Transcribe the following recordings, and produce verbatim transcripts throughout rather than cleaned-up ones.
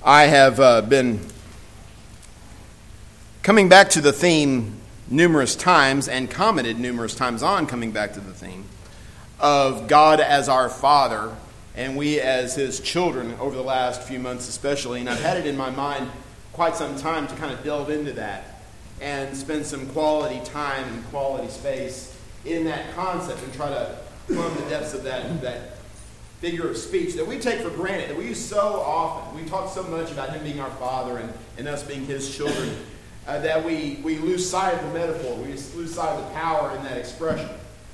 I have uh, been coming back to the theme numerous times and commented numerous times on coming back to the theme of God as our Father and we as His children over the last few months especially. And I've had it in my mind quite some time to kind of delve into that and spend some quality time and quality space in that concept and try to plumb the depths of that, that figure of speech that we take for granted, that we use so often. We talk so much about Him being our Father and, and us being His children uh, that we, we lose sight of the metaphor. We lose sight of the power in that expression.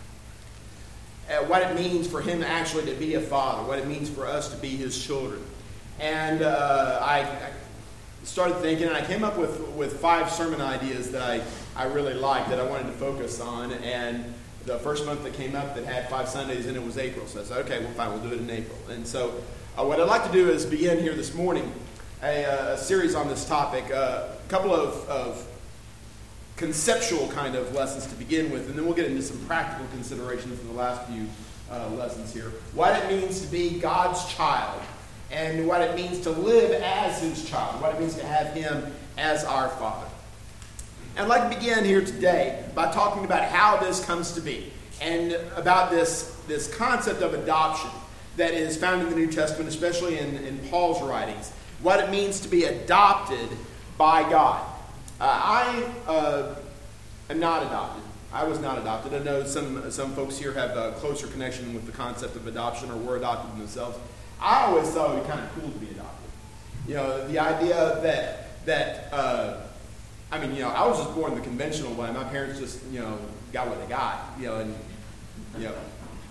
Uh, what it means for Him actually to be a Father, what it means for us to be His children. And uh, I, I started thinking, and I came up with, with five sermon ideas that I, I really liked, that I wanted to focus on. And the first month that came up that had five Sundays in it was April. So I said, okay, well, fine, we'll do it in April. And so uh, what I'd like to do is begin here this morning a, a series on this topic, uh, a couple of, of conceptual kind of lessons to begin with, and then we'll get into some practical considerations in the last few uh, lessons here. What it means to be God's child, and what it means to live as His child, what it means to have Him as our Father. And I'd like to begin here today by talking about how this comes to be, and about this, this concept of adoption that is found in the New Testament, especially in, in Paul's writings. What it means to be adopted by God. Uh, I uh, am not adopted. I was not adopted. I know some some folks here have a closer connection with the concept of adoption or were adopted themselves. I always thought it would be kind of cool to be adopted. You know, the idea that, that uh, I mean, you know, I was just born the conventional way. My parents just, you know, got what they got, you know, and, you know,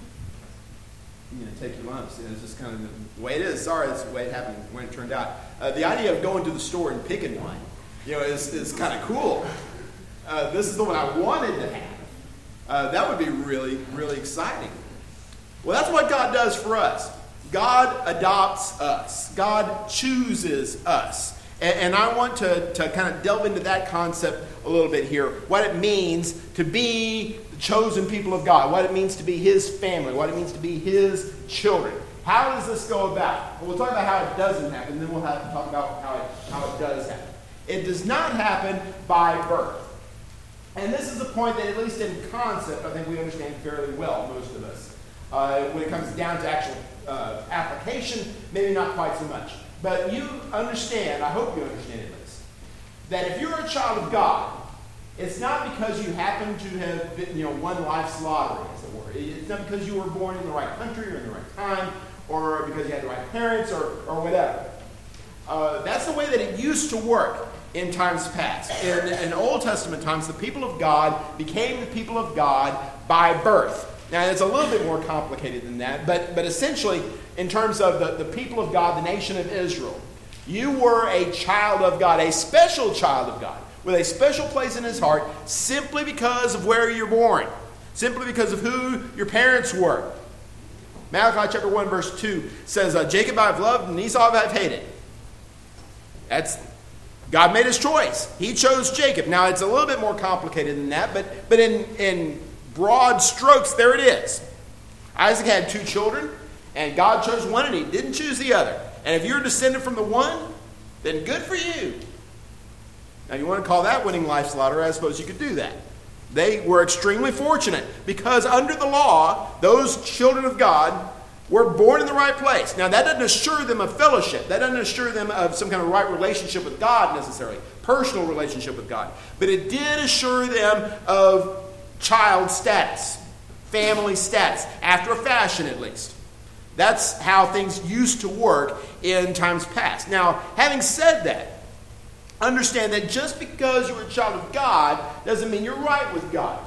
you know, take your lumps. You know, it's just kind of the way it is. Sorry, that's the way it happened, when it turned out. Uh, the idea of going to the store and picking one, you know, is, is kind of cool. Uh, this is the one I wanted to have. Uh, that would be really, really exciting. Well, that's what God does for us. God adopts us. God chooses us. And, and I want to, to kind of delve into that concept a little bit here. What it means to be the chosen people of God. What it means to be His family. What it means to be His children. How does this go about? Well, we'll talk about how it doesn't happen. Then we'll have to talk about how it, how it does happen. It does not happen by birth. And this is a point that, at least in concept, I think we understand fairly well, most of us. Uh, when it comes down to actual uh, application, maybe not quite so much. But you understand, I hope you understand at least, that if you're a child of God, it's not because you happen to have been, you know, won life's lottery, as it were. It's not because you were born in the right country or in the right time, or because you had the right parents, or, or whatever. Uh, that's the way that it used to work in times past. In, in Old Testament times, the people of God became the people of God by birth. Now, it's a little bit more complicated than that, but, but essentially, in terms of the, the people of God, the nation of Israel, you were a child of God, a special child of God, with a special place in His heart, simply because of where you're born, simply because of who your parents were. Malachi chapter one, verse two says, uh, Jacob I've loved and Esau I've hated. That's God made His choice. He chose Jacob. Now, it's a little bit more complicated than that, but, but in, in broad strokes, there it is. Isaac had two children, and God chose one, and He didn't choose the other. And if you're descended from the one, then good for you. Now, you want to call that winning life's lottery, I suppose you could do that. They were extremely fortunate, because under the law, those children of God were born in the right place. Now, that doesn't assure them of fellowship. That doesn't assure them of some kind of right relationship with God necessarily, personal relationship with God. But it did assure them of child status, family status, after a fashion at least. That's how things used to work in times past. Now, having said that, understand that just because you're a child of God doesn't mean you're right with God.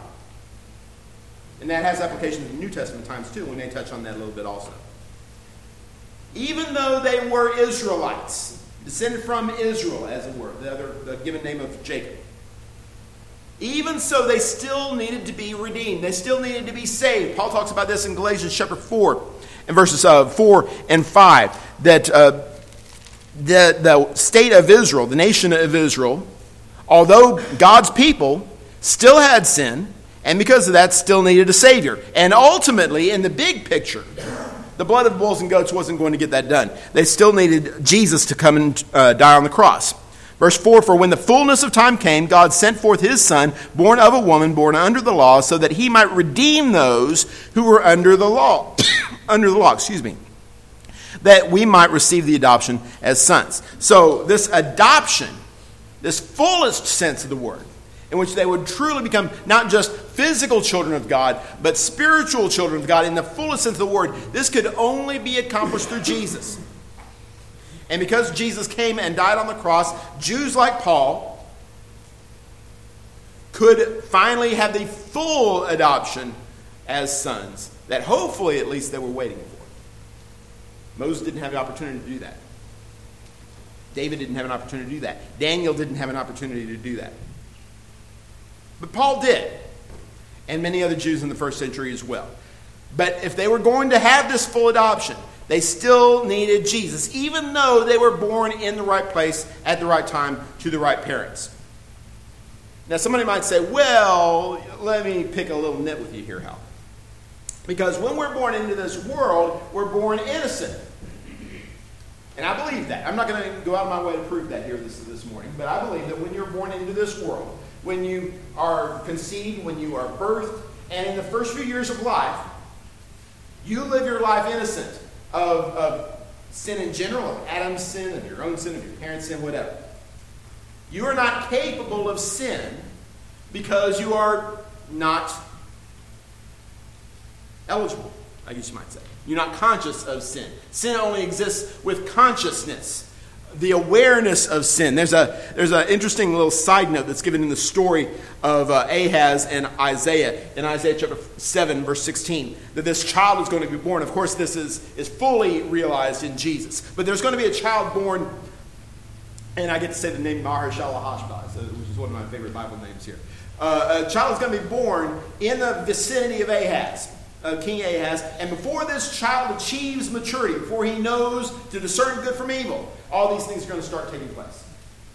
And that has applications in New Testament times too, when they touch on that a little bit also. Even though they were Israelites, descended from Israel, as it were, the other the given name of Jacob, even so they still needed to be redeemed. They still needed to be saved. Paul talks about this in Galatians chapter four, and verses uh, four and five, that uh, the, the state of Israel, the nation of Israel, although God's people, still had sin, and because of that, still needed a Savior. And ultimately, in the big picture, the blood of bulls and goats wasn't going to get that done. They still needed Jesus to come and uh, die on the cross. Verse four, for when the fullness of time came, God sent forth his Son, born of a woman, born under the law, so that he might redeem those who were under the law. under the law, excuse me. That we might receive the adoption as sons. So this adoption, this fullest sense of the word, in which they would truly become not just physical children of God, but spiritual children of God in the fullest sense of the word, this could only be accomplished through Jesus. And because Jesus came and died on the cross, Jews like Paul could finally have the full adoption as sons that hopefully at least they were waiting for. Moses didn't have the opportunity to do that. David didn't have an opportunity to do that. Daniel didn't have an opportunity to do that. But Paul did, and many other Jews in the first century as well. But if they were going to have this full adoption, they still needed Jesus, even though they were born in the right place at the right time to the right parents. Now, somebody might say, well, let me pick a little nit with you here, Hal. Because when we're born into this world, we're born innocent. And I believe that. I'm not going to go out of my way to prove that here this, this morning, but I believe that when you're born into this world, when you are conceived, when you are birthed, and in the first few years of life, you live your life innocent of, of sin in general, of Adam's sin, of your own sin, of your parents' sin, whatever. You are not capable of sin because you are not eligible, I guess you might say. You're not conscious of sin. Sin only exists with consciousness, the awareness of sin. There's a there's an interesting little side note that's given in the story of uh, Ahaz and Isaiah in Isaiah chapter seven, verse sixteen, that this child is going to be born. Of course, this is, is fully realized in Jesus. But there's going to be a child born, and I get to say the name Maher-shalal-hash-baz, which is one of my favorite Bible names here. Uh, a child is going to be born in the vicinity of Ahaz. Uh, King Ahaz, and before this child achieves maturity, before he knows to discern good from evil, all these things are going to start taking place.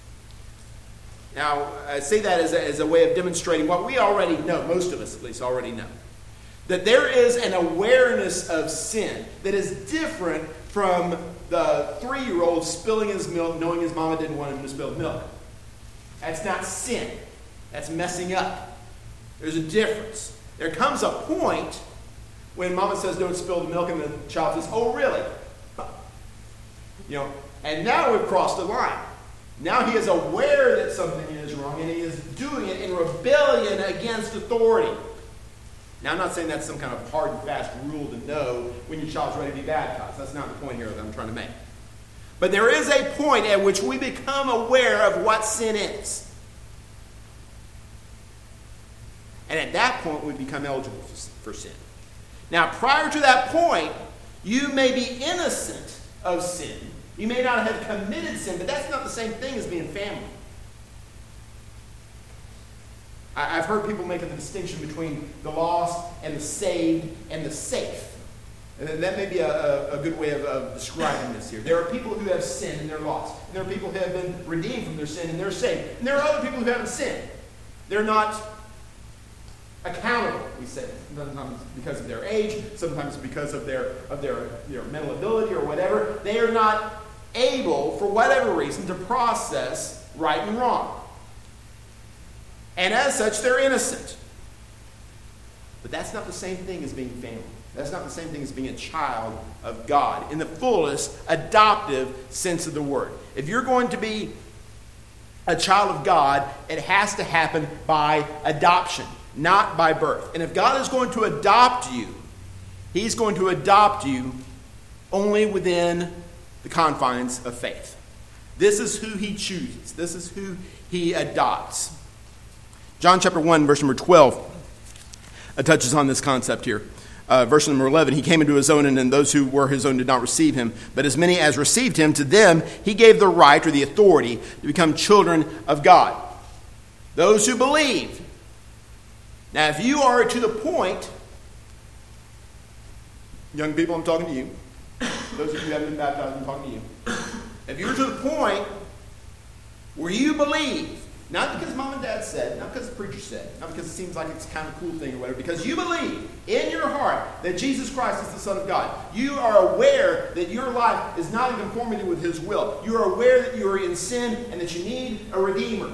Now, I say that as a, as a way of demonstrating what we already know, most of us at least already know, that there is an awareness of sin that is different from the three-year-old spilling his milk, knowing his mama didn't want him to spill milk. That's not sin. That's messing up. There's a difference. There comes a point when mama says don't spill the milk and the child says, oh really? You know, and now we've crossed the line. Now he is aware that something is wrong and he is doing it in rebellion against authority. Now I'm not saying that's some kind of hard and fast rule to know when your child's ready to be baptized. That's not the point here that I'm trying to make. But there is a point at which we become aware of what sin is. And at that point we become eligible for sin. Now, prior to that point, you may be innocent of sin. You may not have committed sin, but that's not the same thing as being family. I've heard people making the distinction between the lost and the saved and the safe. And that may be a, a, a good way of, of describing this here. There are people who have sinned and they're lost. And there are people who have been redeemed from their sin and they're saved. And there are other people who haven't sinned. They're not accountable, we say, sometimes because of their age, sometimes because of their of their, their mental ability or whatever. They are not able, for whatever reason, to process right and wrong. And as such, they're innocent. But that's not the same thing as being family. That's not the same thing as being a child of God in the fullest adoptive sense of the word. If you're going to be a child of God, it has to happen by adoption, not by birth. And if God is going to adopt you, He's going to adopt you only within the confines of faith. This is who He chooses. This is who He adopts. John chapter one, verse number twelve uh, touches on this concept here. Uh, verse number eleven, He came into His own, and those who were His own did not receive Him. But as many as received Him, to them He gave the right or the authority to become children of God. Those who believe. Now, if you are to the point, young people, I'm talking to you. Those of you who haven't been baptized, I'm talking to you. If you're to the point where you believe Not because mom and dad said, not because the preacher said, not because it seems like it's kind of a cool thing or whatever, because you believe in your heart that Jesus Christ is the Son of God. You are aware that your life is not in conformity with his will. You are aware that you are in sin and that you need a Redeemer.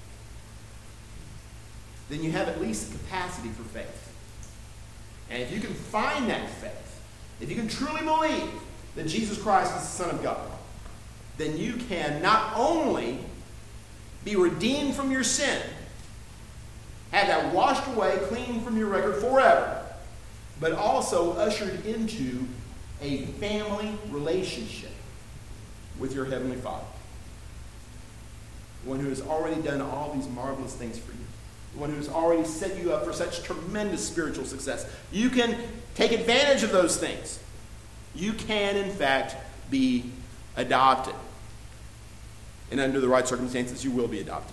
Then you have at least the capacity for faith. And if you can find that faith, if you can truly believe that Jesus Christ is the Son of God, then you can not only be redeemed from your sin, have that washed away, clean from your record forever, but also ushered into a family relationship with your Heavenly Father. The one who has already done all these marvelous things for you. The one who has already set you up for such tremendous spiritual success. You can take advantage of those things. You can, in fact, be adopted. And under the right circumstances, you will be adopted.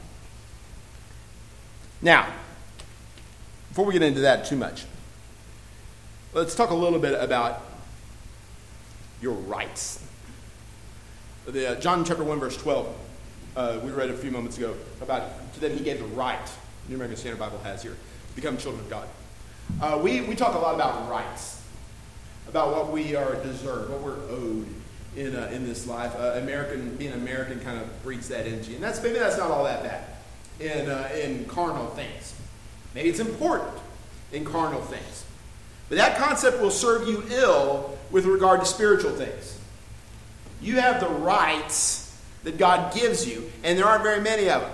Now, before we get into that too much, let's talk a little bit about your rights. The, uh, John chapter one, verse twelve, uh, we read a few moments ago about to them he gave the right, New American Standard Bible has here, to become children of God. Uh, we, we talk a lot about rights, about what we are deserved, what we're owed in uh, in this life. Uh, American, being American kind of breeds that into you. And that's maybe that's not all that bad in, uh, in carnal things. Maybe it's important in carnal things. But that concept will serve you ill with regard to spiritual things. You have the rights that God gives you, and there aren't very many of them.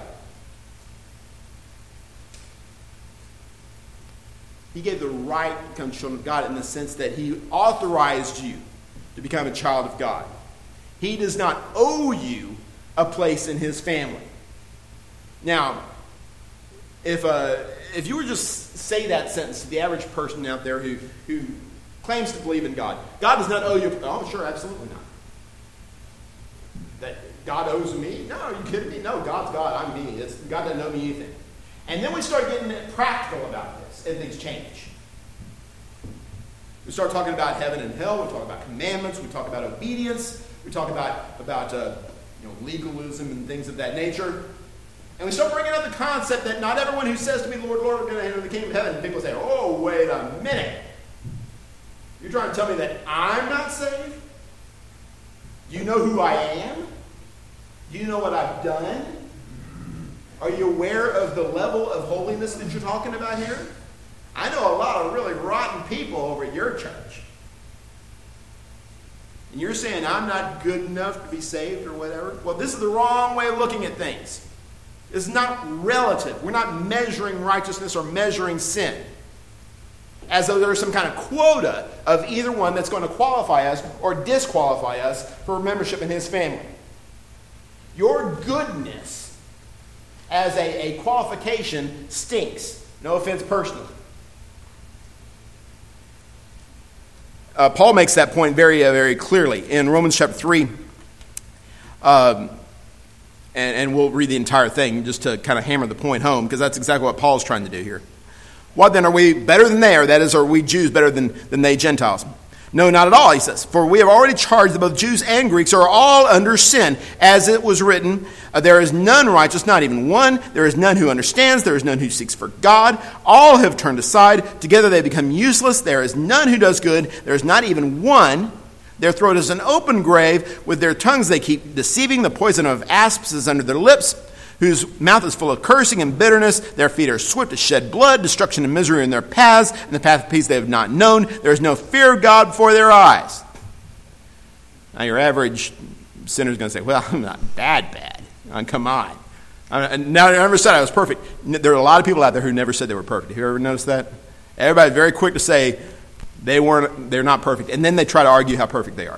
He gave the right to become children of God in the sense that he authorized you to become a child of God. He does not owe you a place in his family. Now, if uh, if you were just say that sentence to the average person out there who, who claims to believe in God, God does not owe you. Oh, sure, absolutely not. That God owes me? No, are you kidding me? No, God's God, I'm me. It's, God doesn't owe me anything. And then we start getting practical about this, and things change. We start talking about heaven and hell. We talk about commandments. We talk about obedience. We talk about, about uh, you know, legalism and things of that nature. And we start bringing up the concept that not everyone who says to me, Lord, Lord, are going to enter the kingdom of heaven. And people say, oh, wait a minute. You're trying to tell me that I'm not saved? Do you know who I am? Do you know what I've done? Are you aware of the level of holiness that you're talking about here? I know a lot of really rotten people over at your church. And you're saying I'm not good enough to be saved or whatever? Well, this is the wrong way of looking at things. It's not relative. We're not measuring righteousness or measuring sin as though there's some kind of quota of either one that's going to qualify us or disqualify us for membership in his family. Your goodness as a, a qualification stinks. No offense personally. Uh, Paul makes that point very, uh, very clearly in Romans chapter three. Um, and, and we'll read the entire thing just to kind of hammer the point home, because that's exactly what Paul's trying to do here. What then, are we better than they? Or that is, are we Jews better than, than they Gentiles? No, not at all, he says. For we have already charged that both Jews and Greeks are all under sin. As it was written, uh, there is none righteous, not even one. There is none who understands. There is none who seeks for God. All have turned aside. Together they become useless. There is none who does good. There is not even one. Their throat is an open grave. With their tongues they keep deceiving. The poison of asps is under their lips, whose mouth is full of cursing and bitterness. Their feet are swift to shed blood. Destruction and misery are in their paths, and the path of peace they have not known. There is no fear of God before their eyes. Now your average sinner is going to say, well, I'm not bad bad. Uh, come on. Uh, now, I never said I was perfect. There are a lot of people out there who never said they were perfect. Have you ever noticed that? Everybody's very quick to say they weren't, they're not perfect, and then they try to argue how perfect they are.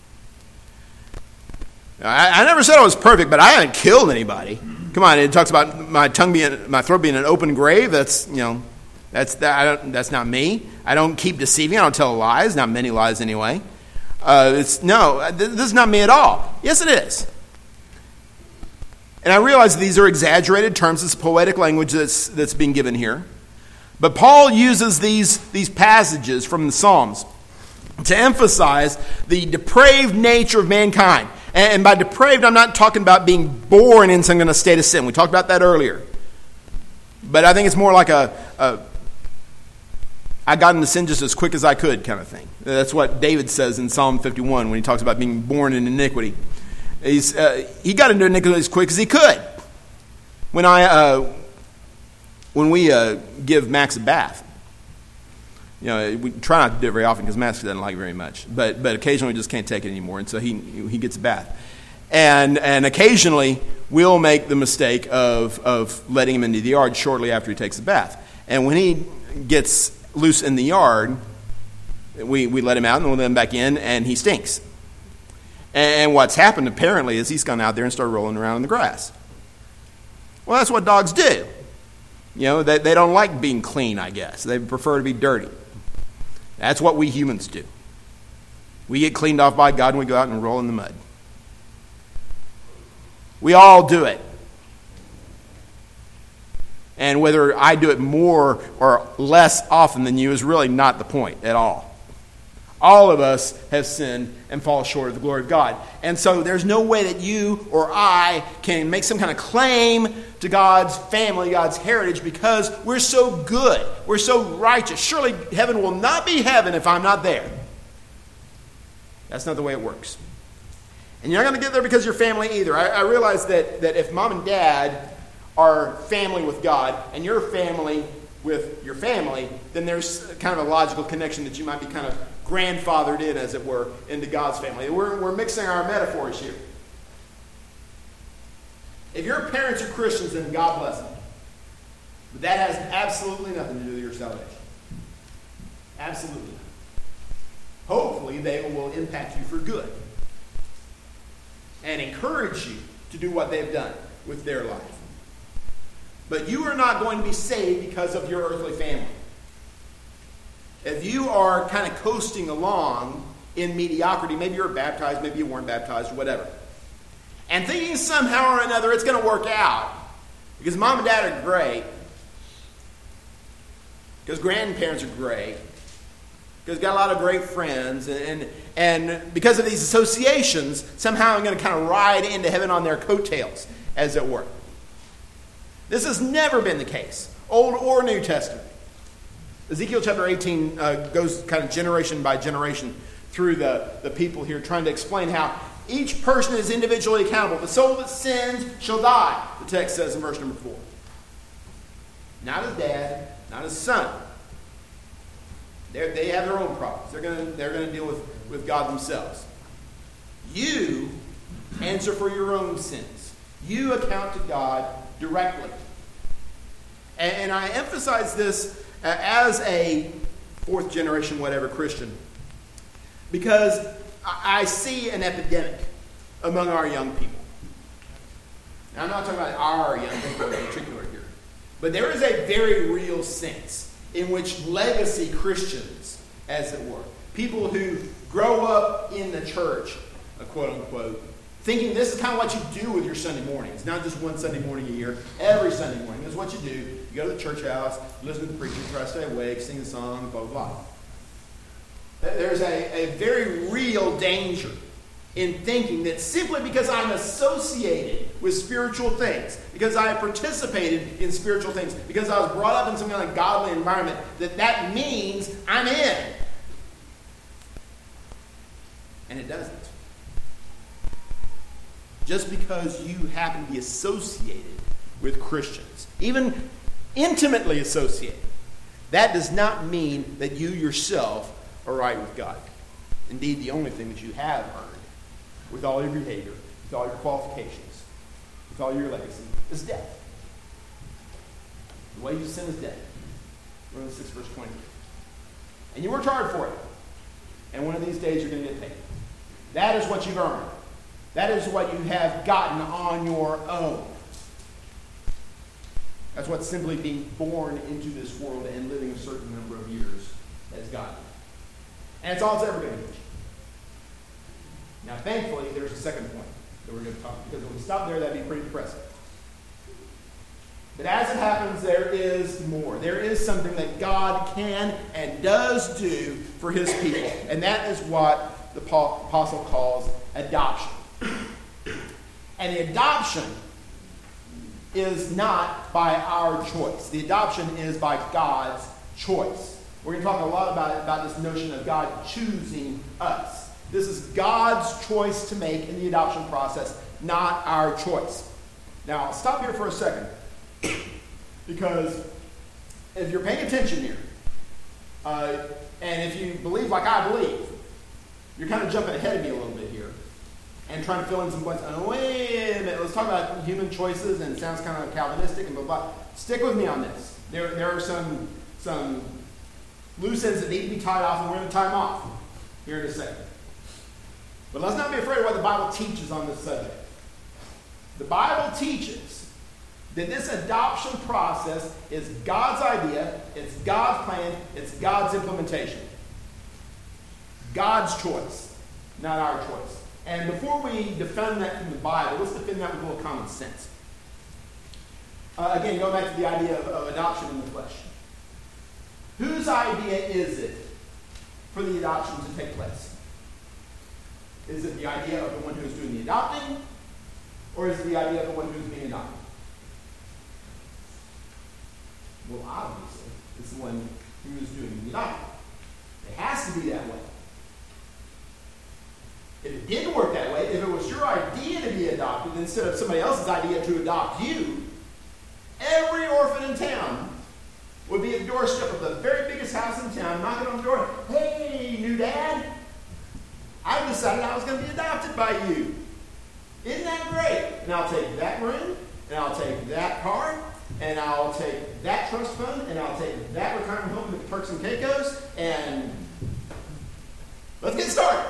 I, I never said I was perfect, but I haven't killed anybody. Come on, it talks about my tongue being, my throat being an open grave. That's, you know, that's that. I don't, that's not me. I don't keep deceiving. I don't tell lies. Not many lies anyway. Uh, it's no, this is not me at all. Yes, it is. And I realize these are exaggerated terms. It's poetic language that's that's being given here. But Paul uses these these passages from the Psalms to emphasize the depraved nature of mankind And, and by depraved, I'm not talking about being born in some kind of state of sin. We talked about that earlier. But I think it's more like a, a I got into sin just as quick as I could kind of thing. That's what David says in Psalm fifty-one when he talks about being born in iniquity. He's, uh, he got into iniquity as quick as he could. When I, uh, when we uh, give Max a bath, you know, we try not to do it very often because Max doesn't like it very much. But but occasionally we just can't take it anymore, and so he he gets a bath. And and occasionally we'll make the mistake of of letting him into the yard shortly after he takes a bath. And when he gets loose in the yard, we, we let him out and we'll let him back in, and he stinks. And what's happened apparently is he's gone out there and started rolling around in the grass. Well, that's what dogs do. You know, they, they don't like being clean, I guess. They prefer to be dirty. That's what we humans do. We get cleaned off by God and we go out and roll in the mud. We all do it. And whether I do it more or less often than you is really not the point at all. All of us have sinned and fall short of the glory of God. And so there's no way that you or I can make some kind of claim to God's family, God's heritage, because we're so good. We're so righteous. Surely heaven will not be heaven if I'm not there. That's not the way it works. And you're not going to get there because you're family either. I, I realize that, that if mom and dad are family with God, and you're family with your family, then there's kind of a logical connection that you might be kind of grandfathered in, as it were, into God's family. We're, we're mixing our metaphors here. If your parents are Christians, then God bless them. But that has absolutely nothing to do with your salvation. Absolutely nothing. Hopefully, they will impact you for good and encourage you to do what they've done with their life. But you are not going to be saved because of your earthly family. If you are kind of coasting along in mediocrity, maybe you're baptized, maybe you weren't baptized, or whatever, and thinking somehow or another it's going to work out because mom and dad are great, because grandparents are great, because got a lot of great friends, and, and, and because of these associations, somehow I'm going to kind of ride into heaven on their coattails, as it were. This has never been the case, Old or New Testament. Ezekiel chapter eighteen uh, goes kind of generation by generation through the, the people here, trying to explain how each person is individually accountable. The soul that sins shall die, the text says in verse number four. Not his dad, not his son. They're, they have their own problems. They're going to they're going to deal with, with God themselves. You answer for your own sins. You account to God directly. And, and I emphasize this uh, as a fourth generation whatever Christian because I, I see an epidemic among our young people. Now, I'm not talking about our young people in particular here, but there is a very real sense in which legacy Christians, as it were, people who grow up in the church, a quote unquote, thinking this is kind of what you do with your Sunday mornings. Not just one Sunday morning a year. Every Sunday morning. This is what you do. You go to the church house, listen to the preacher, try to stay awake, sing a song, blah, blah, blah. There's a, a very real danger in thinking that simply because I'm associated with spiritual things, because I have participated in spiritual things, because I was brought up in some kind of godly environment, that that means I'm in. And it doesn't. Just because you happen to be associated with Christians, even intimately associated, that does not mean that you yourself are right with God. Indeed, the only thing that you have earned with all your behavior, with all your qualifications, with all your legacy, is death. The wages of sin is death. Romans six, verse twenty. And you worked hard for it. And one of these days you're going to get paid. That is what you've earned. That is what you have gotten on your own. That's what simply being born into this world and living a certain number of years has gotten. And it's all it's ever going to get you. Now, thankfully, there's a second point that we're going to talk about, because if we stop there, that'd be pretty depressing. But as it happens, there is more. There is something that God can and does do for his people. And that is what the apostle calls adoption. And the adoption is not by our choice. The adoption is by God's choice. We're going to talk a lot about it, about this notion of God choosing us. This is God's choice to make in the adoption process, not our choice. Now, I'll stop here for a second, because if you're paying attention here, uh, and if you believe like I believe, you're kind of jumping ahead of me a little bit here and trying to fill in some blanks. Oh, wait a minute, let's talk about human choices, and it sounds kind of Calvinistic and blah, blah. Stick with me on this. There, there are some, some loose ends that need to be tied off, and we're going to tie them off here in a second. But let's not be afraid of what the Bible teaches on this subject. The Bible teaches that this adoption process is God's idea, it's God's plan, it's God's implementation. God's choice, not our choice. And before we defend that from the Bible, let's defend that with a little common sense. Uh, again, going back to the idea of, of adoption in the flesh. Whose idea is it for the adoption to take place? Is it the idea of the one who's doing the adopting, or is it the idea of the one who's being adopted? Well, obviously, it's the one who's doing the adopting. It has to be that way. If it didn't work that way, if it was your idea to be adopted instead of somebody else's idea to adopt you, every orphan in town would be at the doorstep of the very biggest house in town, knocking on the door. Hey, new dad, I decided I was going to be adopted by you. Isn't that great? And I'll take that room, and I'll take that car, and I'll take that trust fund, and I'll take that retirement home with the Turks and Caicos, and let's get started.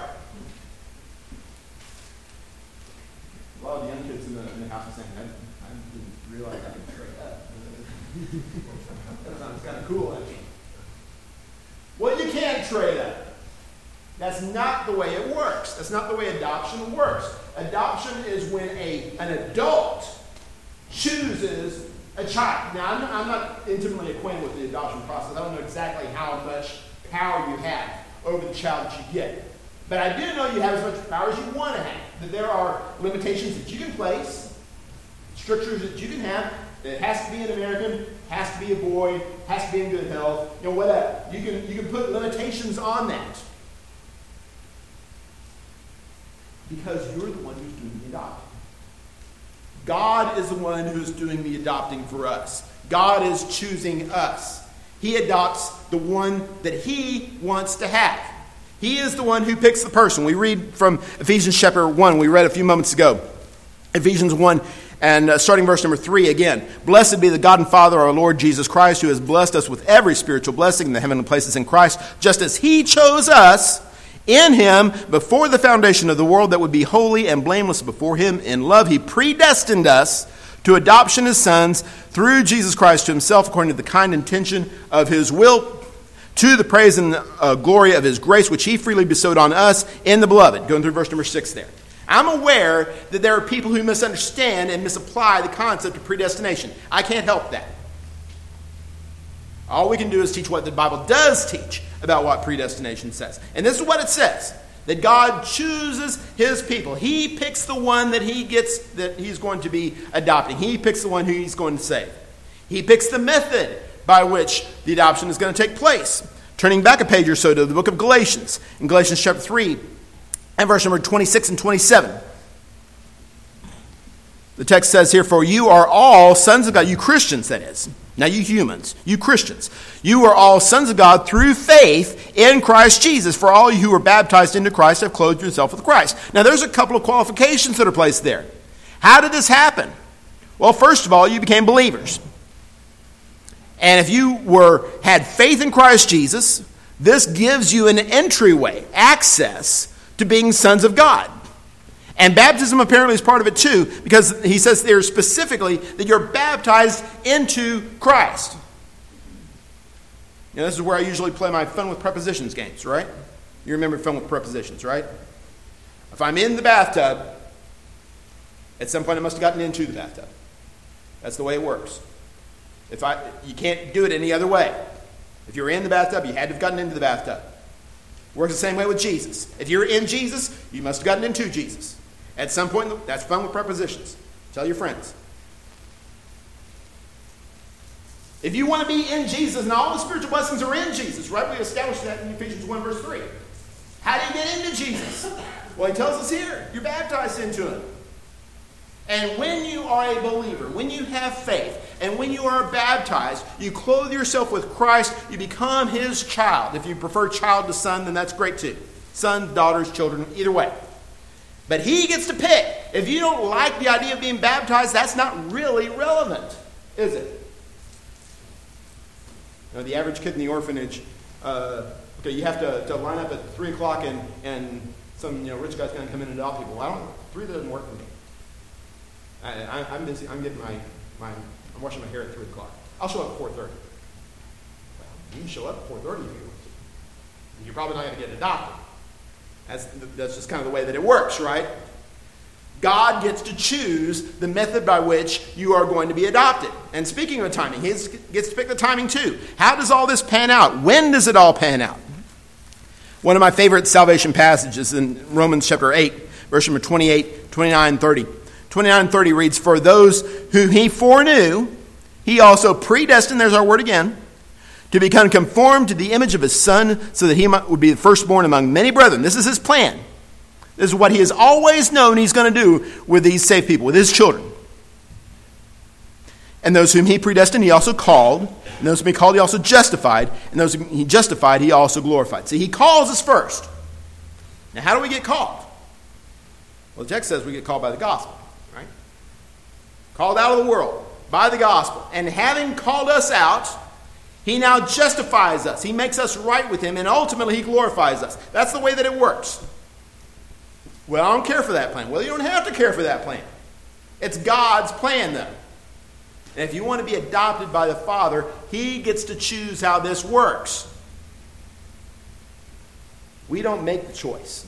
A lot of the young kids in the, in the house are saying, I, I didn't realize I could trade up. That sounds kind of cool, actually. Well, you can't trade up. That's not the way it works. That's not the way adoption works. Adoption is when a, an adult chooses a child. Now, I'm not, I'm not intimately acquainted with the adoption process. I don't know exactly how much power you have over the child that you get. But I do know you have as much power as you want to have. That there are limitations that you can place, strictures that you can have. That it has to be an American, has to be a boy, has to be in good health, you know, whatever. You can, you can put limitations on that. Because you're the one who's doing the adopting. God is the one who's doing the adopting for us. God is choosing us. He adopts the one that He wants to have. He is the one who picks the person. We read from Ephesians chapter one. We read a few moments ago. Ephesians one, and uh, starting verse number three again. Blessed be the God and Father of our Lord Jesus Christ, who has blessed us with every spiritual blessing in the heavenly places in Christ, just as He chose us in Him before the foundation of the world, that would be holy and blameless before Him. In love He predestined us to adoption as sons through Jesus Christ to Himself, according to the kind intention of His will, to the praise and uh, glory of His grace, which He freely bestowed on us in the beloved. Going through verse number six there. I'm aware that there are people who misunderstand and misapply the concept of predestination. I can't help that. All we can do is teach what the Bible does teach about what predestination says. And this is what it says. That God chooses His people. He picks the one that He gets, that He's going to be adopting. He picks the one who He's going to save. He picks the method by which the adoption is going to take place. Turning back a page or so to the book of Galatians. In Galatians chapter three and verse number twenty-six and twenty-seven. The text says here, for you are all sons of God. You Christians, that is. Now you humans, you Christians. You are all sons of God through faith in Christ Jesus. For all you who were baptized into Christ have clothed yourself with Christ. Now there's a couple of qualifications that are placed there. How did this happen? Well, first of all, you became believers. And if you were had faith in Christ Jesus, this gives you an entryway, access to being sons of God. And baptism apparently is part of it too, because he says there specifically that you're baptized into Christ. Now, this is where I usually play my fun with prepositions games, right? You remember fun with prepositions, right? If I'm in the bathtub, at some point I must have gotten into the bathtub. That's the way it works. If I, you can't do it any other way. If you're in the bathtub, you had to have gotten into the bathtub. Works the same way with Jesus. If you're in Jesus, you must have gotten into Jesus. At some point, that's fun with prepositions. Tell your friends. If you want to be in Jesus, and all the spiritual blessings are in Jesus, right? We established that in Ephesians one, verse three. How do you get into Jesus? Well, he tells us here, you're baptized into him. And when you are a believer, when you have faith, and when you are baptized, you clothe yourself with Christ, you become his child. If you prefer child to son, then that's great too. Sons, daughters, children, either way. But he gets to pick. If you don't like the idea of being baptized, that's not really relevant, is it? You know, the average kid in the orphanage, uh, okay, you have to, to line up at three o'clock and, and some you know rich guy's going to come in and adopt people. I don't, three doesn't work for me. I, I, I'm busy. I'm getting my, my, I'm washing my hair at three o'clock. I'll show up at four thirty. Well, you can show up at four thirty if you want to. You're probably not going to get adopted. That's, that's just kind of the way that it works, right? God gets to choose the method by which you are going to be adopted. And speaking of timing, he gets to pick the timing too. How does all this pan out? When does it all pan out? One of my favorite salvation passages in Romans chapter eight, verse number twenty-eight, twenty-nine, thirty. twenty-nine and thirty reads, "For those whom he foreknew, he also predestined," there's our word again, "to become conformed to the image of his Son, so that he might, would be the firstborn among many brethren." This is his plan. This is what he has always known he's going to do with these saved people, with his children. "And those whom he predestined, he also called. And those whom he called, he also justified. And those whom he justified, he also glorified." See, he calls us first. Now, how do we get called? Well, the text says we get called by the gospel, right? Called out of the world by the gospel. And having called us out, he now justifies us. He makes us right with him, and ultimately he glorifies us. That's the way that it works. Well, I don't care for that plan. Well, you don't have to care for that plan. It's God's plan, though. And if you want to be adopted by the Father, he gets to choose how this works. We don't make the choice.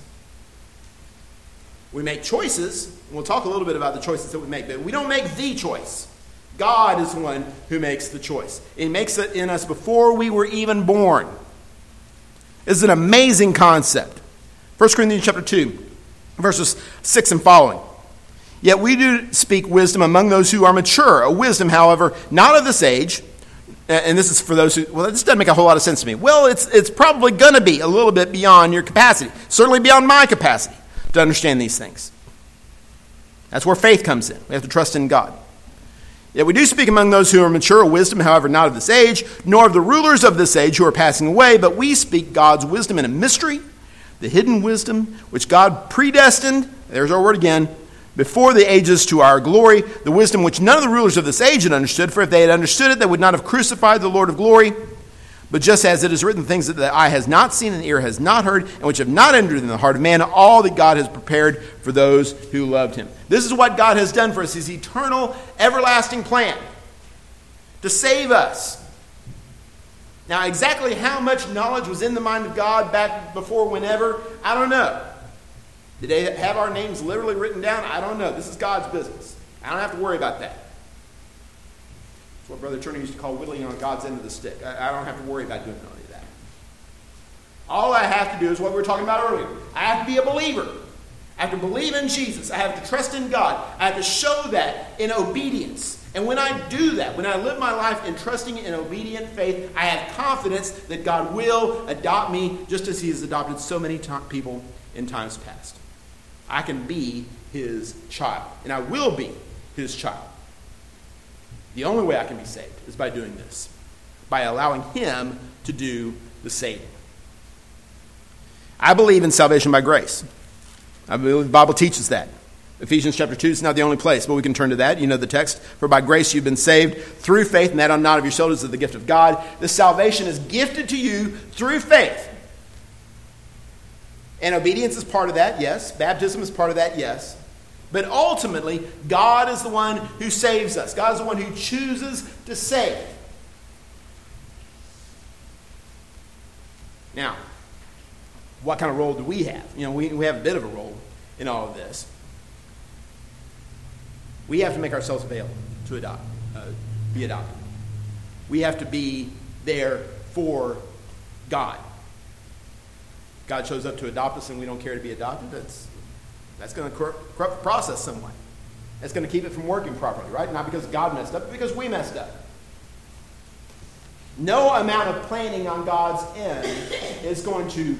We make choices, and we'll talk a little bit about the choices that we make, but we don't make the choice. God is the one who makes the choice. He makes it in us before we were even born. This is an amazing concept. First Corinthians chapter two, verses six and following. "Yet we do speak wisdom among those who are mature, a wisdom, however, not of this age." And this is for those who, well, this doesn't make a whole lot of sense to me. Well, it's, it's probably going to be a little bit beyond your capacity. Certainly beyond my capacity to understand these things. That's where faith comes in. We have to trust in God. "Yet we do speak among those who are mature, a wisdom, however, not of this age, nor of the rulers of this age who are passing away, but we speak God's wisdom in a mystery, the hidden wisdom, which God predestined," there's our word again, "before the ages to our glory, the wisdom which none of the rulers of this age had understood, for if they had understood it, they would not have crucified the Lord of glory. But just as it is written, things that the eye has not seen and the ear has not heard, and which have not entered in the heart of man, all that God has prepared for those who loved him." This is what God has done for us, his eternal, everlasting plan to save us. Now, exactly how much knowledge was in the mind of God back before whenever, I don't know. Did they have our names literally written down? I don't know. This is God's business. I don't have to worry about that. That's what Brother Turner used to call whittling on God's end of the stick. I, I don't have to worry about doing any of that. All I have to do is what we were talking about earlier. I have to be a believer. I have to believe in Jesus. I have to trust in God. I have to show that in obedience. And when I do that, when I live my life in trusting in obedient faith, I have confidence that God will adopt me just as he has adopted so many t- people in times past. I can be his child, and I will be his child. The only way I can be saved is by doing this, by allowing him to do the saving. I believe in salvation by grace. I believe the Bible teaches that. Ephesians chapter two is not the only place, but we can turn to that. You know the text. "For by grace you've been saved through faith, and that not of yourselves is the gift of God." This salvation is gifted to you through faith. And obedience is part of that, yes. Baptism is part of that, yes. But ultimately, God is the one who saves us. God is the one who chooses to save. Now, what kind of role do we have? You know, we, we have a bit of a role in all of this. We have to make ourselves available to adopt, uh, be adopted. We have to be there for God. God shows up to adopt us and we don't care to be adopted. That's That's going to corrupt the process somewhat. That's going to keep it from working properly, right? Not because God messed up, but because we messed up. No amount of planning on God's end is going to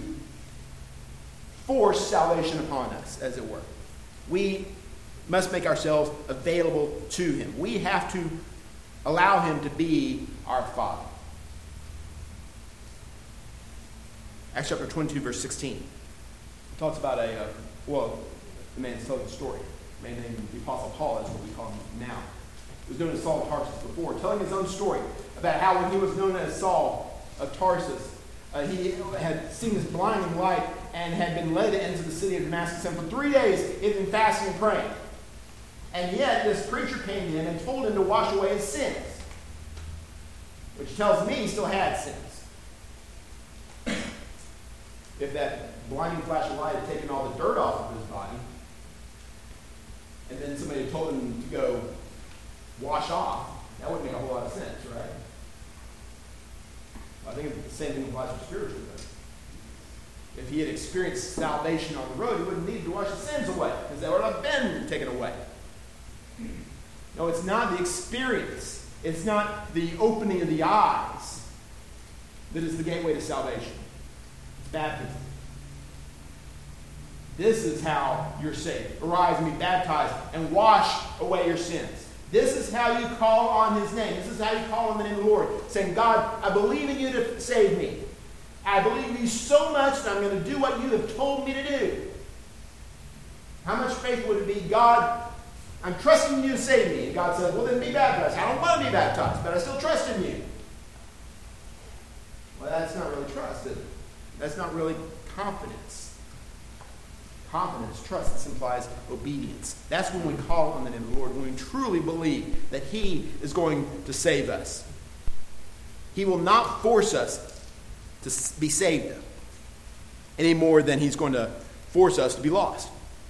force salvation upon us, as it were. We must make ourselves available to him. We have to allow him to be our Father. Acts chapter twenty-two, verse sixteen. It talks about a, uh, well, the man's telling a story. A man named the Apostle Paul, is what we call him now. He was known as Saul of Tarsus before, telling his own story about how when he was known as Saul of Tarsus, uh, he had seen this blinding light and had been led into the city of Damascus. And for three days, he had been fasting and praying. And yet, this preacher came in and told him to wash away his sins, which tells me he still had sins. If that blinding flash of light had taken all the dirt off of his body, and then somebody had told him to go wash off, that wouldn't make a whole lot of sense, right? Well, I think the same thing applies for spiritual things. If he had experienced salvation on the road, he wouldn't need to wash his sins away, because they would have been taken away. No, it's not the experience. It's not the opening of the eyes that is the gateway to salvation. It's baptism. This is how you're saved. Arise and be baptized and wash away your sins. This is how you call on his name. This is how you call on the name of the Lord. Saying, God, I believe in you to save me. I believe in you so much that I'm going to do what you have told me to do. How much faith would it be? God, I'm trusting you to save me. And God says, well, then be baptized. I don't want to be baptized, but I still trust in you. Well, that's not really trust, is it? That's not really confidence. Confidence, trust, this implies obedience. That's when we call on the name of the Lord, when we truly believe that he is going to save us. He will not force us to be saved any more than he's going to force us to be lost.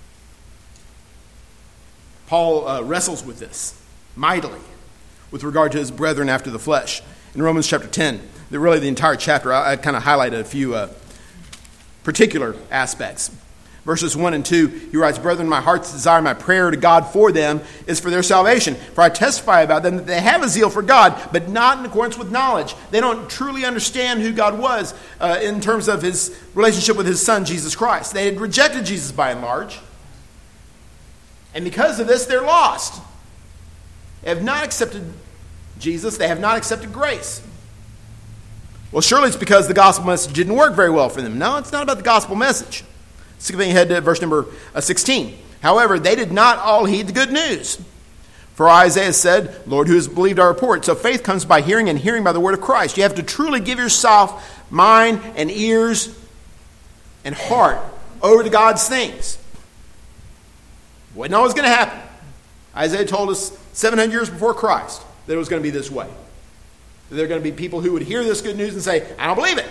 Paul uh, wrestles with this mightily with regard to his brethren after the flesh. In Romans chapter ten, the, really the entire chapter, I, I kind of highlighted a few uh, particular aspects. Verses one and two, he writes, Brethren, my heart's desire, my prayer to God for them is for their salvation. For I testify about them that they have a zeal for God, but not in accordance with knowledge. They don't truly understand who God was uh, in terms of his relationship with his son, Jesus Christ. They had rejected Jesus by and large. And because of this, they're lost. They have not accepted Jesus. They have not accepted grace. Well, surely it's because the gospel message didn't work very well for them. No, it's not about the gospel message. Skipping ahead to verse number sixteen. However, they did not all heed the good news. For Isaiah said, Lord, who has believed our report? So faith comes by hearing, and hearing by the word of Christ. You have to truly give yourself mind and ears and heart over to God's things. Wasn't always going to happen. Isaiah told us seven hundred years before Christ that it was going to be this way. That there are going to be people who would hear this good news and say, I don't believe it.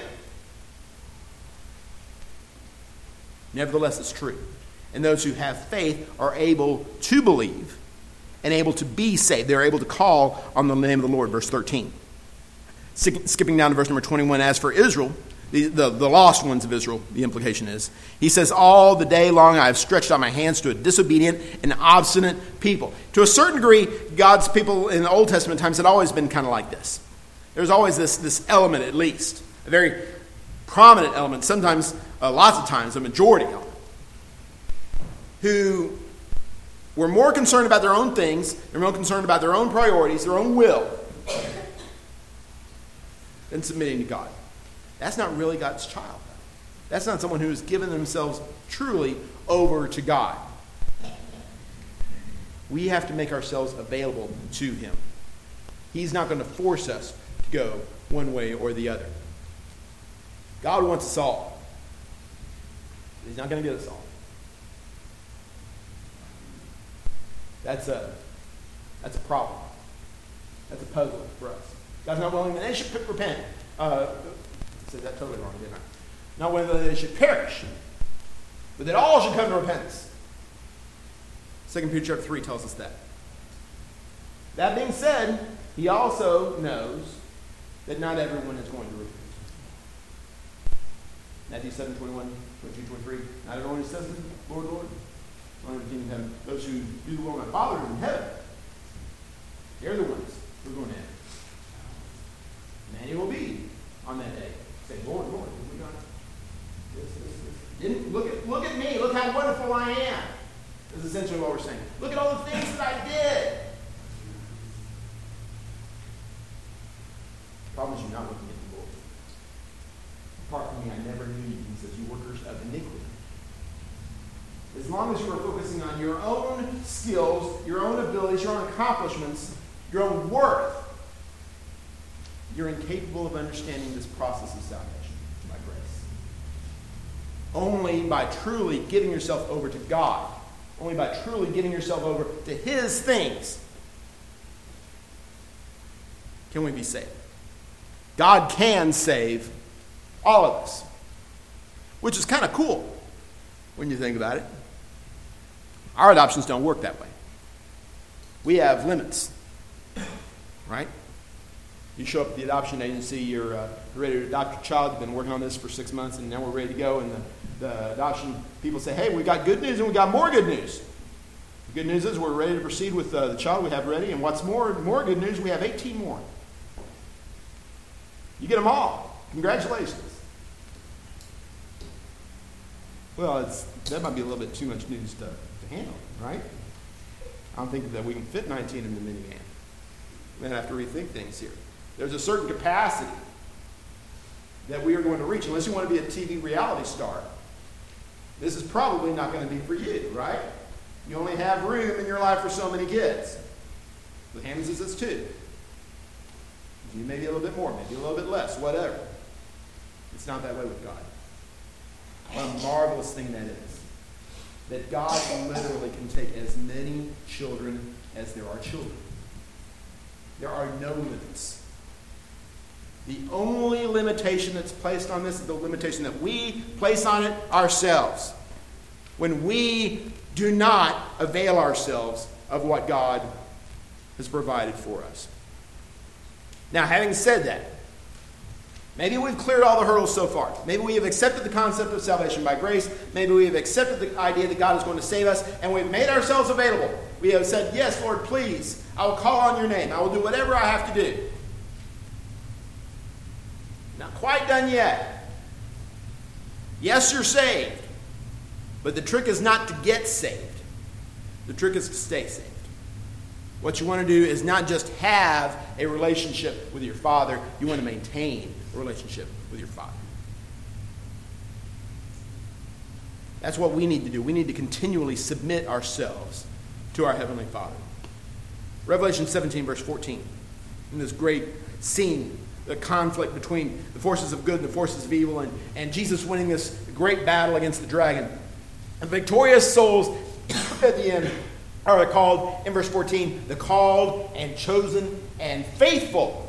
Nevertheless, it's true. And those who have faith are able to believe and able to be saved. They're able to call on the name of the Lord. Verse thirteen. Skipping down to verse number twenty-one. As for Israel, the, the, the lost ones of Israel, the implication is, he says, all the day long I have stretched out my hands to a disobedient and obstinate people. To a certain degree, God's people in the Old Testament times had always been kind of like this. There's always this, this element, at least, a very prominent element, sometimes, uh, lots of times, a majority element, who were more concerned about their own things, they're more concerned about their own priorities, their own will, than submitting to God. That's not really God's child. That's not someone who has given themselves truly over to God. We have to make ourselves available to him. He's not going to force us to go one way or the other. God wants us all. He's not going to get us all. That's a, that's a problem. That's a puzzle for us. God's not willing that they should repent. Uh, I said that totally wrong, didn't I? Not willing that they should perish, but that all should come to repentance. Second Peter chapter three tells us that. That being said, he also knows that not everyone is going to repent. Matthew seven, twenty-one, twenty-two, twenty-three. Not everyone who says, Lord, Lord, Well, the kingdom of heaven, those who do the will of my Father who is in heaven. They're the ones who are going to heaven. Many will be on that day. Say, Lord, Lord, have we done this, this, this? Didn't, look at, look at me. Look how wonderful I am. That's essentially what we're saying. Look at all the things that I did. The problem is you're not looking at the Lord. Apart from me, I never knew you. He says, you workers of iniquity. As long as you are focusing on your own skills, your own abilities, your own accomplishments, your own worth, you're incapable of understanding this process of salvation by grace. Only by truly giving yourself over to God, only by truly giving yourself over to His things, can we be saved. God can save all of us, which is kind of cool when you think about it. Our adoptions don't work that way. We have limits, right? You show up at the adoption agency, you're uh, ready to adopt your child, you've been working on this for six months, and now we're ready to go, and the, the adoption people say, hey, we got good news and we got more good news. The good news is we're ready to proceed with uh, the child we have ready, and what's more, more good news, we have eighteen more. You get them all. Congratulations. Well, it's, that might be a little bit too much news to, to handle, right? I don't think that we can fit nineteen in the minivan. We're going to have to rethink things here. There's a certain capacity that we are going to reach. Unless you want to be a T V reality star, this is probably not going to be for you, right? You only have room in your life for so many kids. The Hammond says it's two. You maybe a little bit more, maybe a little bit less, whatever. It's not that way with God. What a marvelous thing that is. That God literally can take as many children as there are children. There are no limits. The only limitation that's placed on this is the limitation that we place on it ourselves. When we do not avail ourselves of what God has provided for us. Now, having said that, maybe we've cleared all the hurdles so far. Maybe we have accepted the concept of salvation by grace. Maybe we have accepted the idea that God is going to save us, and we've made ourselves available. We have said, yes, Lord, please, I will call on your name. I will do whatever I have to do. Not quite done yet. Yes, you're saved. But the trick is not to get saved. The trick is to stay saved. What you want to do is not just have a relationship with your Father. You want to maintain a relationship with your Father. That's what we need to do. We need to continually submit ourselves to our Heavenly Father. Revelation seventeen, verse fourteen. In this great scene, the conflict between the forces of good and the forces of evil, and, and Jesus winning this great battle against the dragon. And victorious souls at the end are called, in verse fourteen, the called and chosen and faithful.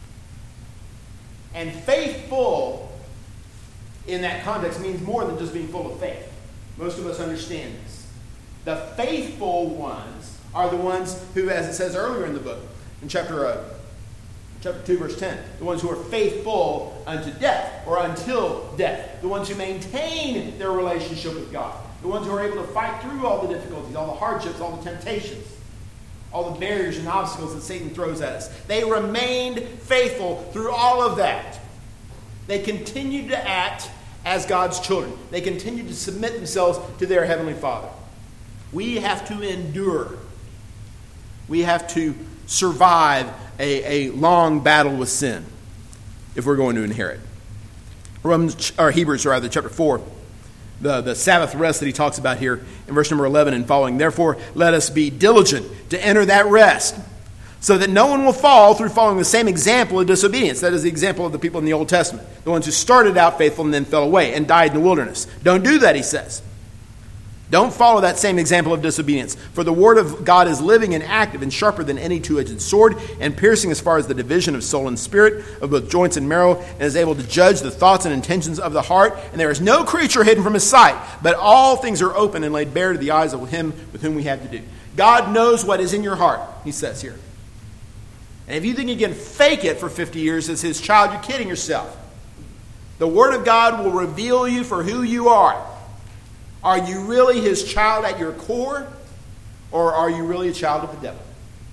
And faithful in that context means more than just being full of faith. Most of us understand this. The faithful ones are the ones who, as it says earlier in the book, in chapter, uh, chapter two, verse ten, the ones who are faithful unto death, or until death. The ones who maintain their relationship with God. The ones who are able to fight through all the difficulties, all the hardships, all the temptations, all the barriers and obstacles that Satan throws at us. They remained faithful through all of that. They continued to act as God's children. They continued to submit themselves to their Heavenly Father. We have to endure. We have to survive a, a long battle with sin if we're going to inherit. Romans, or Hebrews, rather, chapter four. The, the Sabbath rest that he talks about here in verse number eleven and following. Therefore, let us be diligent to enter that rest, so that no one will fall through following the same example of disobedience. That is the example of the people in the Old Testament, the ones who started out faithful and then fell away and died in the wilderness. Don't do that, he says. Don't follow that same example of disobedience. For the word of God is living and active and sharper than any two-edged sword, and piercing as far as the division of soul and spirit, of both joints and marrow, and is able to judge the thoughts and intentions of the heart. And there is no creature hidden from his sight, but all things are open and laid bare to the eyes of him with whom we have to do. God knows what is in your heart, he says here. And if you think you can fake it for fifty years as his child, you're kidding yourself. The word of God will reveal you for who you are. Are you really his child at your core, or are you really a child of the devil?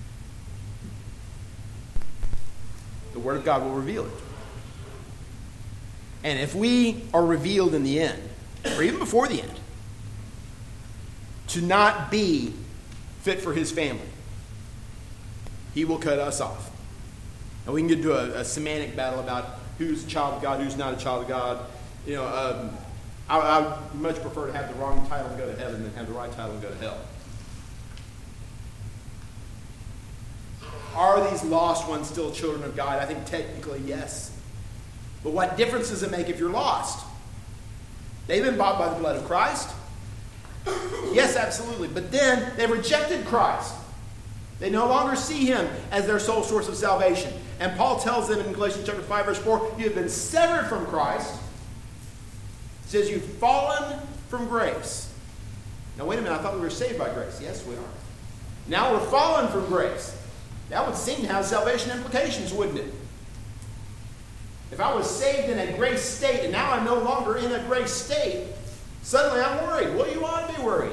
The Word of God will reveal it. And if we are revealed in the end, or even before the end, to not be fit for his family, he will cut us off. And we can get into a, a semantic battle about who's a child of God, who's not a child of God. You know, um, I, I would much prefer to have the wrong title and go to heaven than have the right title and go to hell. Are these lost ones still children of God? I think technically yes. But what difference does it make if you're lost? They've been bought by the blood of Christ. Yes, absolutely. But then they rejected Christ. They no longer see him as their sole source of salvation. And Paul tells them in Galatians chapter five, verse four, you have been severed from Christ. It says you've fallen from grace. Now wait a minute, I thought we were saved by grace. Yes, we are. Now we're fallen from grace. That would seem to have salvation implications, wouldn't it? If I was saved in a grace state and now I'm no longer in a grace state, suddenly I'm worried. What do you want to be worried?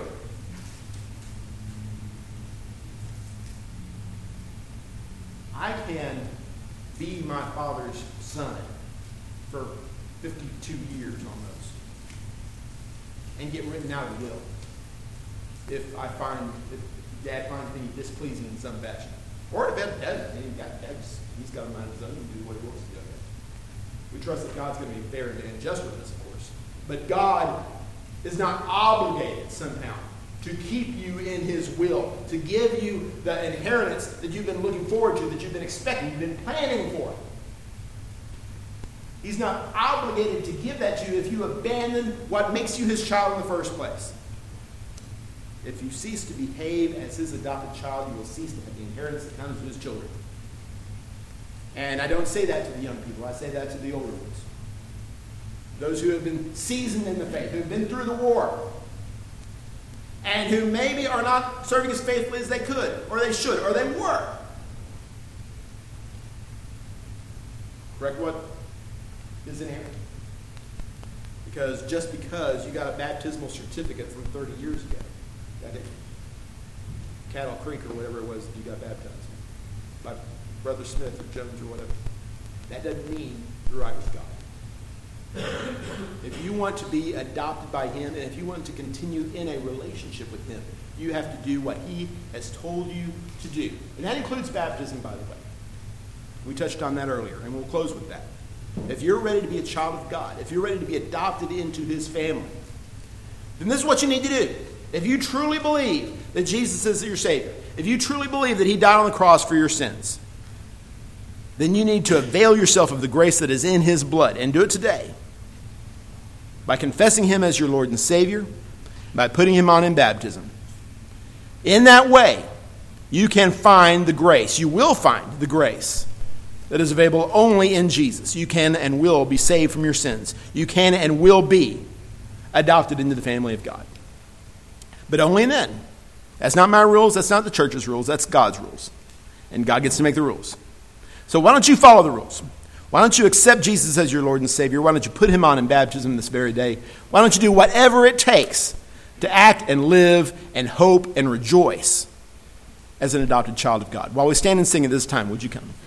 I can be my father's son for fifty-two years almost and get written out of the will if I find, if Dad finds me displeasing in some fashion. Or if it doesn't, he's got, he's got a mind of his own to do what he wants to do. We trust that God's going to be fair and just with us, of course. But God is not obligated somehow to keep you in his will, to give you the inheritance that you've been looking forward to, that you've been expecting, you've been planning for. He's not obligated to give that to you if you abandon what makes you his child in the first place. If you cease to behave as his adopted child, you will cease to have the inheritance that comes to his children. And I don't say that to the young people. I say that to the older ones. Those who have been seasoned in the faith, who have been through the war, and who maybe are not serving as faithfully as they could, or they should, or they were. Correct what is in here? Because just because you got a baptismal certificate from thirty years ago, that it, Cattle Creek or whatever it was that you got baptized by Brother Smith or Jones or whatever, that doesn't mean you're right with God. If you want to be adopted by him, and if you want to continue in a relationship with him, you have to do what he has told you to do. And that includes baptism, by the way. We touched on that earlier, and we'll close with that. If you're ready to be a child of God, if you're ready to be adopted into his family, then this is what you need to do. If you truly believe that Jesus is your Savior, if you truly believe that he died on the cross for your sins, then you need to avail yourself of the grace that is in his blood, and do it today by confessing him as your Lord and Savior, by putting him on in baptism. In that way, you can find the grace. You will find the grace that is available only in Jesus. You can and will be saved from your sins. You can and will be adopted into the family of God. But only then. That's not my rules. That's not the church's rules. That's God's rules. And God gets to make the rules. So why don't you follow the rules? Why don't you accept Jesus as your Lord and Savior? Why don't you put him on in baptism this very day? Why don't you do whatever it takes to act and live and hope and rejoice as an adopted child of God? While we stand and sing at this time, would you come?